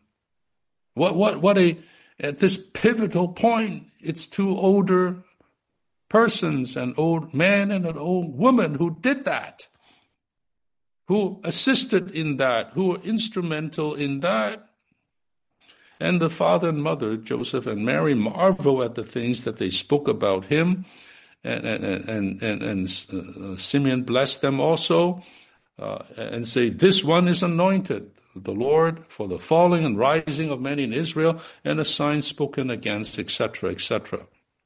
At this pivotal point, it's 2 older persons, an old man and an old woman who did that, who assisted in that, who were instrumental in that. And the father and mother, Joseph and Mary, marvel at the things that they spoke about him, and Simeon blessed them also, and say, this one is anointed, the Lord, for the falling and rising of many in Israel, and a sign spoken against, etc., etc.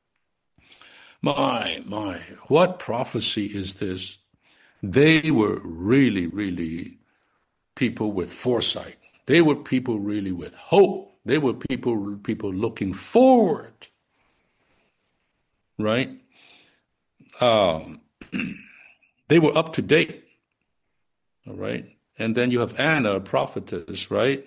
My, what prophecy is this? They were really, really people with foresight. They were people really with hope. They were people looking forward, right? They were up to date, all right? And then you have Anna, a prophetess, right?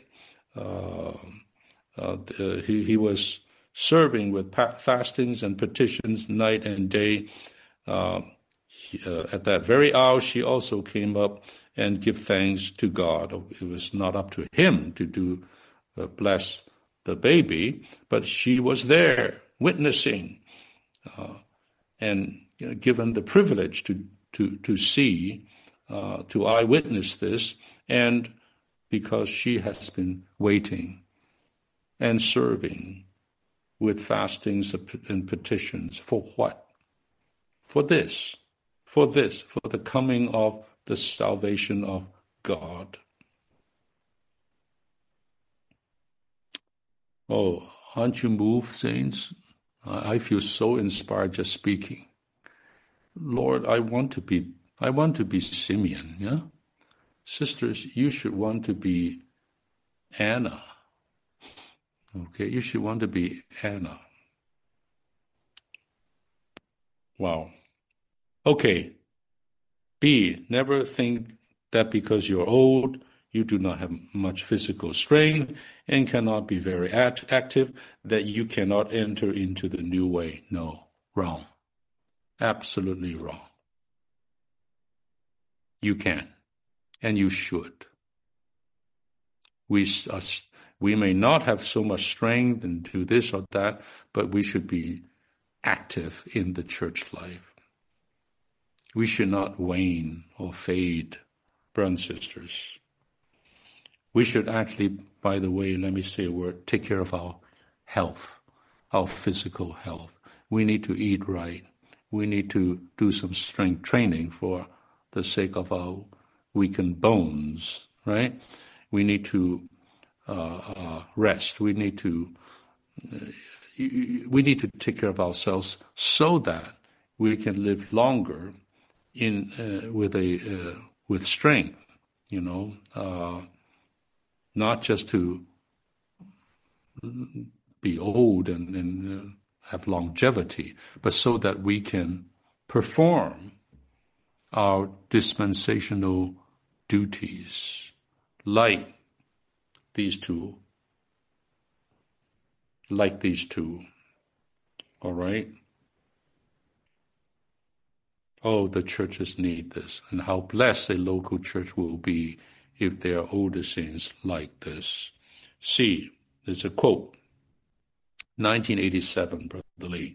He was serving with fastings and petitions night and day. At that very hour, she also came up and give thanks to God. It was not up to him to bless the baby, but she was there witnessing and given the privilege to see, to eyewitness this, and because she has been waiting and serving with fastings and petitions. For what? For this, for the coming of the salvation of God. Oh, aren't you moved, saints? I feel so inspired just speaking. Lord, I want to be Simeon, yeah? Sisters, you should want to be Anna. Okay, you should want to be Anna. Wow. Okay. B, never think that because you're old, you do not have much physical strength and cannot be very active, that you cannot enter into the new way. No, wrong. Absolutely wrong. You can, and you should. We may not have so much strength and do this or that, but we should be active in the church life. We should not wane or fade, brothers and sisters. We should actually, by the way, let me say a word, take care of our health, our physical health. We need to eat right. We need to do some strength training for the sake of our weakened bones, right? We need to rest. We need to take care of ourselves so that we can live longer with strength, not just to be old and have longevity, but so that we can perform our dispensational duties like these two. All right? Oh, the churches need this, and how blessed a local church will be if there are older saints like this. See, there's a quote, 1987, Brother Lee,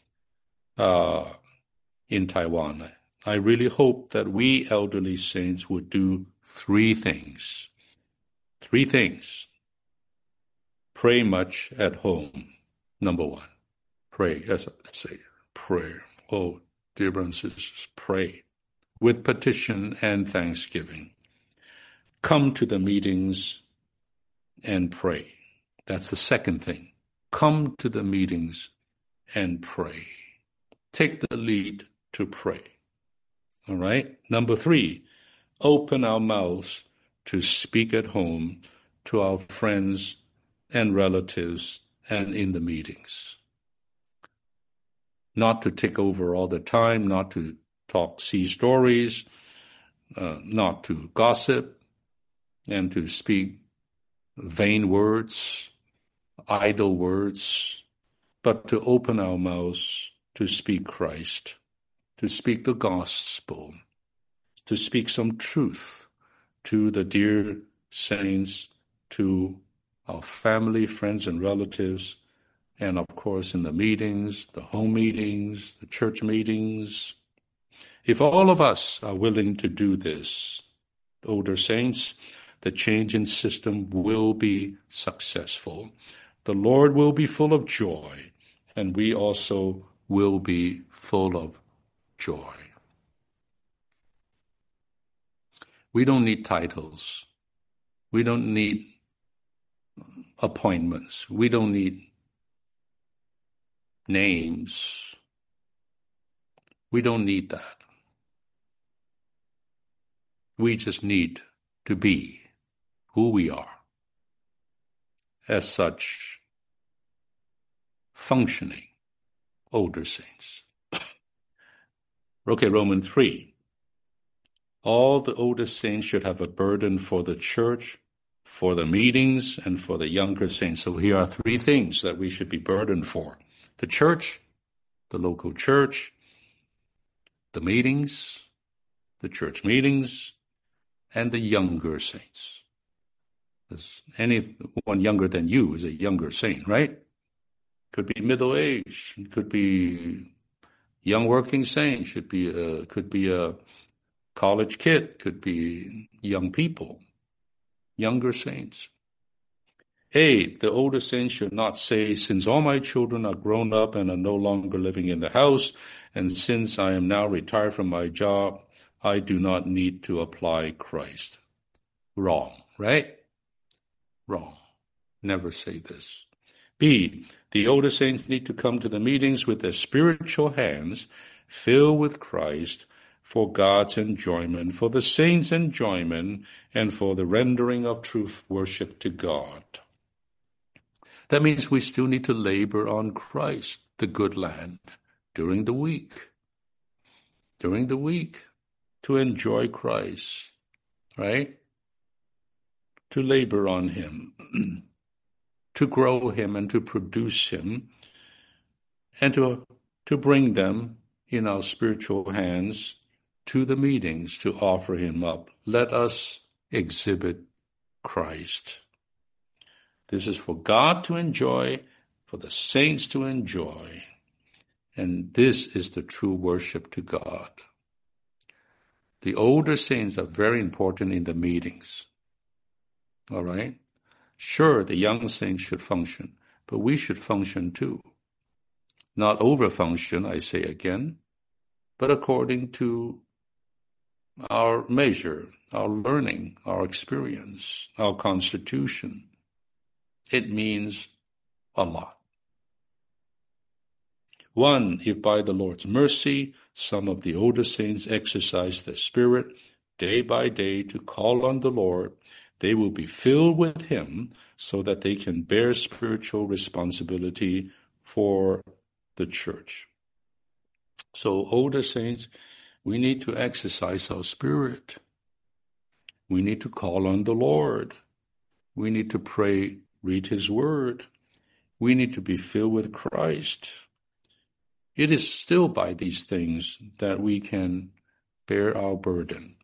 in Taiwan. I really hope that we elderly saints would do three things. Three things. Pray much at home. Number one, pray. As I say, prayer. Oh, dear brothers and sisters, pray with petition and thanksgiving. Come to the meetings and pray. That's the second thing. Come to the meetings and pray. Take the lead to pray. All right? Number three, open our mouths to speak at home to our friends and relatives and in the meetings. Not to take over all the time, not to talk sea stories, not to gossip, and to speak vain words, idle words, but to open our mouths to speak Christ, to speak the gospel, to speak some truth to the dear saints, to our family, friends, and relatives, and of course in the meetings, the home meetings, the church meetings. If all of us are willing to do this, older saints, the change in system will be successful. The Lord will be full of joy, and we also will be full of joy. We don't need titles. We don't need appointments. We don't need names. We don't need that. We just need to be who we are as such functioning older saints. Okay, Romans 3. All the older saints should have a burden for the church, for the meetings, and for the younger saints. So here are three things that we should be burdened for. The church, the local church, the meetings, the church meetings, and the younger saints. Because anyone younger than you is a younger saint, right? Could be middle-aged, could be young working saint, could be a college kid, could be young people, younger saints. The older saints should not say, since all my children are grown up and are no longer living in the house, and since I am now retired from my job, I do not need to apply Christ. Wrong, right? Wrong. Never say this. B, the older saints need to come to the meetings with their spiritual hands filled with Christ for God's enjoyment, for the saints' enjoyment, and for the rendering of true worship to God. That means we still need to labor on Christ, the good land, during the week. During the week, to enjoy Christ, right? To labor on him, to grow him and to produce him, and to bring them in our spiritual hands to the meetings to offer him up. Let us exhibit Christ. This is for God to enjoy, for the saints to enjoy, and this is the true worship to God. The older saints are very important in the meetings. All right? Sure, the young saints should function, but we should function too. Not over-function, I say again, but according to our measure, our learning, our experience, our constitution. It means a lot. 1, if by the Lord's mercy, some of the older saints exercise their spirit day by day to call on the Lord, they will be filled with him so that they can bear spiritual responsibility for the church. So older saints, we need to exercise our spirit. We need to call on the Lord. We need to pray, read his word. We need to be filled with Christ. It is still by these things that we can bear our burden.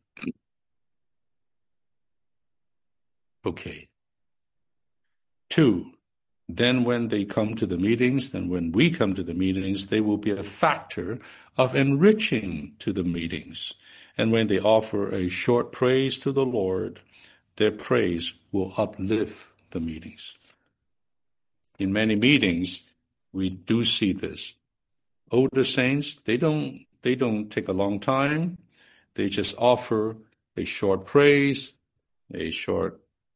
Okay. 2, then when they come to the meetings, then when we come to the meetings, they will be a factor of enriching to the meetings. And when they offer a short praise to the Lord, their praise will uplift the meetings. In many meetings, we do see this. Older saints, they don't take a long time. They just offer a short praise, a short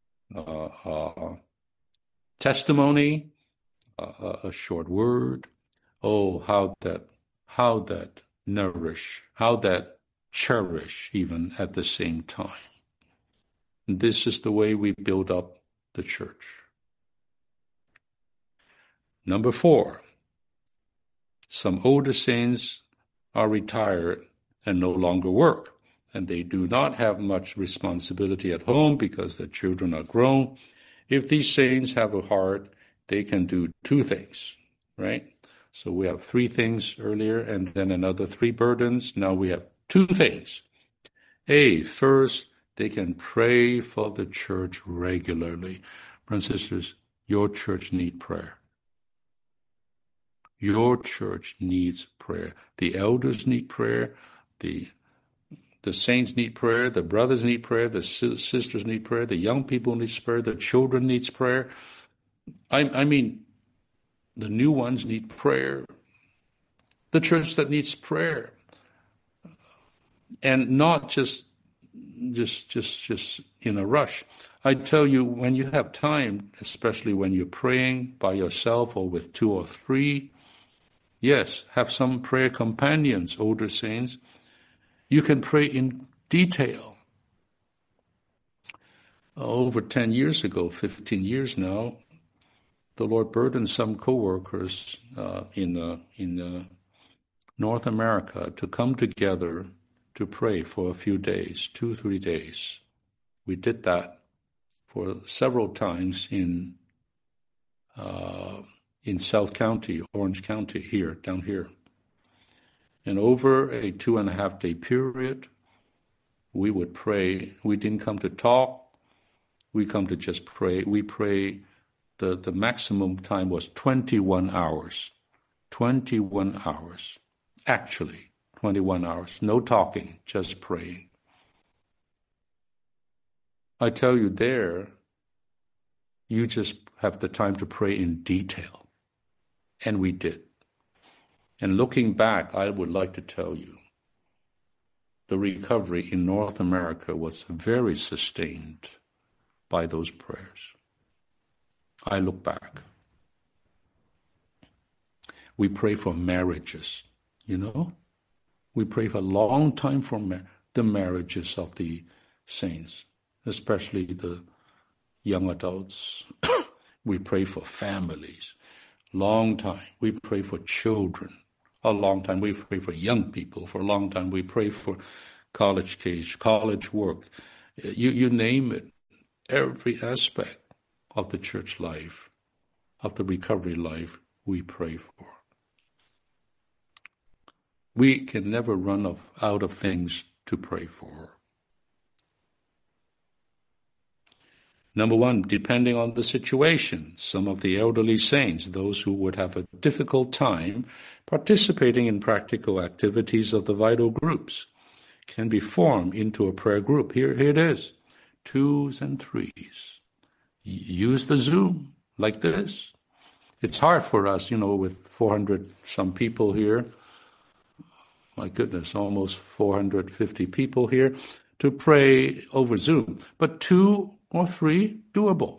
testimony, a short word. Oh, how that nourish, how that cherish even at the same time. This is the way we build up the church. Number 4, some older saints are retired and no longer work, and they do not have much responsibility at home because their children are grown. If these saints have a heart, they can do 2 things, right? So we have 3 things earlier and then another 3 burdens. Now we have 2 things. First, they can pray for the church regularly. Brothers and sisters, your church needs prayer. Your church needs prayer. The elders need prayer. The saints need prayer. The brothers need prayer. The sisters need prayer. The young people need prayer. The children need prayer. I mean, the new ones need prayer. The church that needs prayer. And not just in a rush. I tell you, when you have time, especially when you're praying by yourself or with 2 or 3, yes, have some prayer companions, older saints. You can pray in detail. Over 10 years ago, 15 years now, the Lord burdened some co-workers in North America to come together to pray for a few days, 2-3 days. We did that for several times in South County, Orange County, down here. And over a 2.5-day period, we would pray. We didn't come to talk. We come to just pray. We pray. The maximum time was 21 hours. 21 hours. Actually, 21 hours. No talking, just praying. I tell you there, you just have the time to pray in detail. And we did. And looking back, I would like to tell you, the recovery in North America was very sustained by those prayers. I look back. We pray for marriages, We pray for a long time for the marriages of the saints, especially the young adults. We pray for families, long time. We pray for children, a long time. We pray for young people for a long time. We pray for college kids, college work. You name it. Every aspect of the church life, of the recovery life, we pray for. We can never run out of things to pray for. Number one, depending on the situation, some of the elderly saints, those who would have a difficult time participating in practical activities of the vital groups, can be formed into a prayer group. Here it is, 2s and 3s. Use the Zoom like this. It's hard for us, with 400 some people here. My goodness, almost 450 people here to pray over Zoom. But 2 or 3, doable.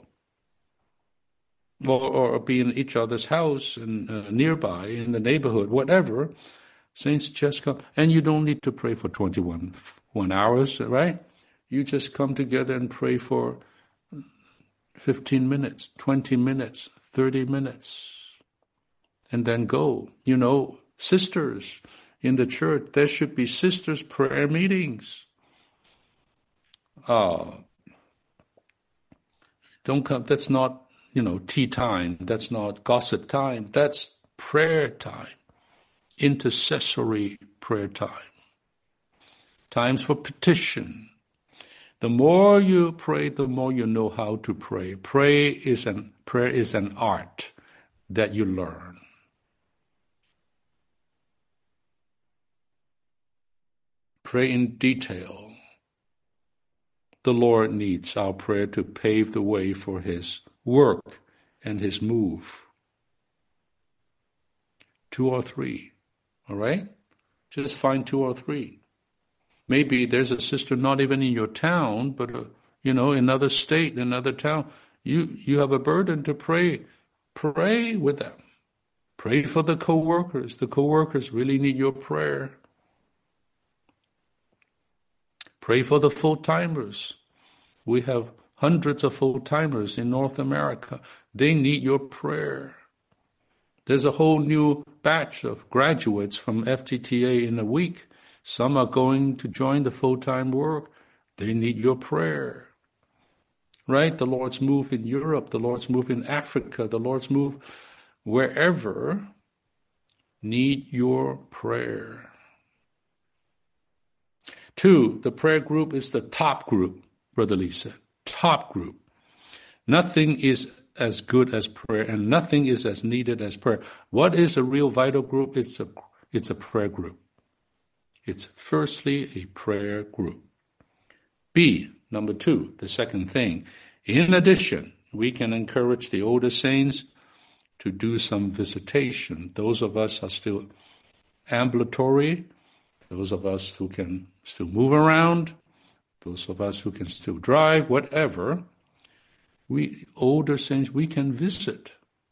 Or be in each other's house and nearby in the neighborhood, whatever. Saints just come. And you don't need to pray for 21 hours, right? You just come together and pray for 15 minutes, 20 minutes, 30 minutes, and then go. Sisters in the church, there should be sisters' prayer meetings. Don't come, that's not, tea time. That's not gossip time. That's prayer time. Intercessory prayer time. Times for petition. The more you pray, the more you know how to pray. Prayer is an art that you learn. Pray in detail. The Lord needs our prayer to pave the way for His work and His move. 2 or 3, all right? Just find 2 or 3. Maybe there's a sister not even in your town, but, in another state, another town. You have a burden to pray. Pray with them. Pray for the co-workers. The co-workers really need your prayer. Pray for the full-timers. We have hundreds of full-timers in North America. They need your prayer. There's a whole new batch of graduates from FTTA in a week. Some are going to join the full-time work. They need your prayer. Right? The Lord's move in Europe, the Lord's move in Africa, the Lord's move wherever need your prayer. 2, the prayer group is the top group, Brother Lee said. Top group. Nothing is as good as prayer, and nothing is as needed as prayer. What is a real vital group? It's a prayer group. It's firstly a prayer group. B, number 2, the second thing. In addition, we can encourage the older saints to do some visitation. Those of us are still ambulatory. Those of us who can still move around. Those of us who can still drive, whatever. We older saints, we can visit.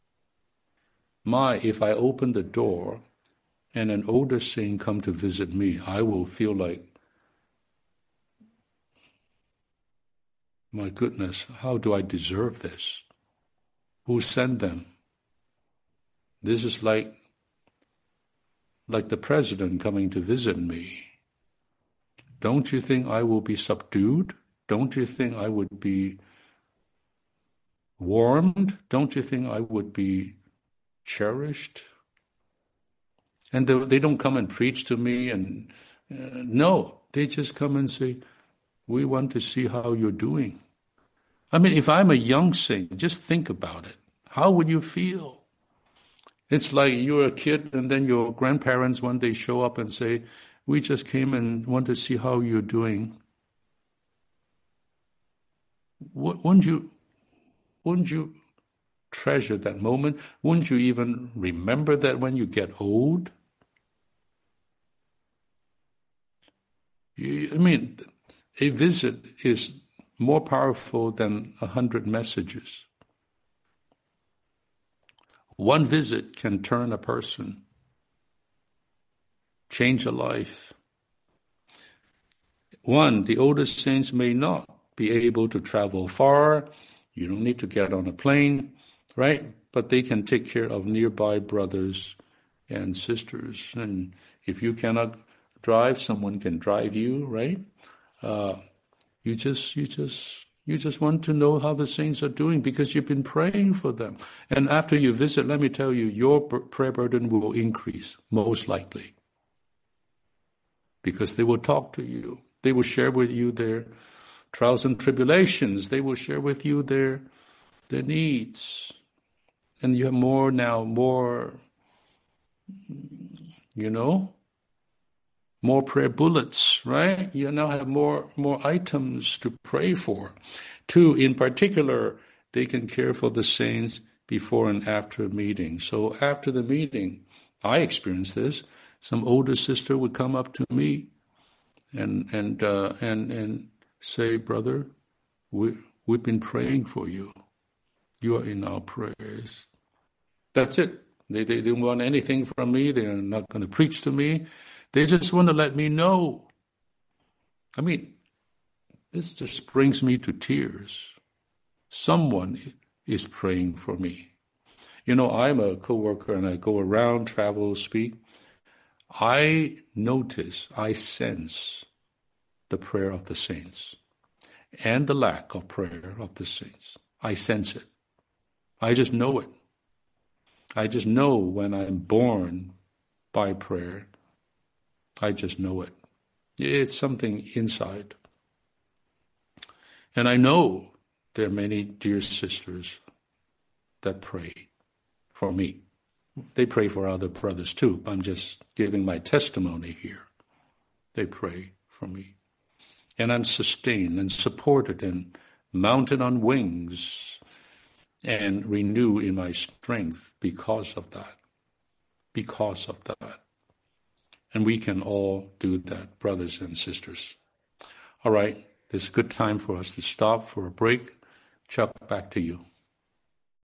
If I open the door and an older saint come to visit me, I will feel like, my goodness, how do I deserve this? Who sent them? This is like the president coming to visit me. Don't you think I will be subdued? Don't you think I would be warmed? Don't you think I would be cherished? And they don't come and preach to me, and no, they just come and say, We want to see how you're doing. I mean, if I'm a young saint, just think about it. How would you feel? It's like you're a kid and then your grandparents one day show up and say, we just came and want to see how you're doing. Wouldn't you treasure that moment? Wouldn't you even remember that when you get old? I mean, a visit is more powerful than 100 messages. One visit can turn a person, change a life. The older saints may not be able to travel far. You don't need to get on a plane, right? But they can take care of nearby brothers and sisters. And if you cannot drive, someone can drive you, right? You just want to know how the saints are doing because you've been praying for them. And after you visit, let me tell you, your prayer burden will increase, most likely. Because they will talk to you. They will share with you their trials and tribulations. They will share with you their needs. And you have more, more prayer bullets, right? You now have more items to pray for. 2, in particular, they can care for the saints before and after a meeting. So after the meeting, I experienced this. Some older sister would come up to me and say, brother, we've been praying for you. You are in our prayers. That's it. They didn't want anything from me. They're not going to preach to me. They just want to let me know. I mean, this just brings me to tears. Someone is praying for me. I'm a co-worker and I go around, travel, speak. I notice, I sense the prayer of the saints and the lack of prayer of the saints. I sense it. I just know it. I just know when I'm born by prayer. I just know it. It's something inside. And I know there are many dear sisters that pray for me. They pray for other brothers too. I'm just giving my testimony here. They pray for me. And I'm sustained and supported and mounted on wings and renewed in my strength because of that. Because of that. And we can all do that, brothers and sisters. All right, it's a good time for us to stop for a break. Chuck, back to you.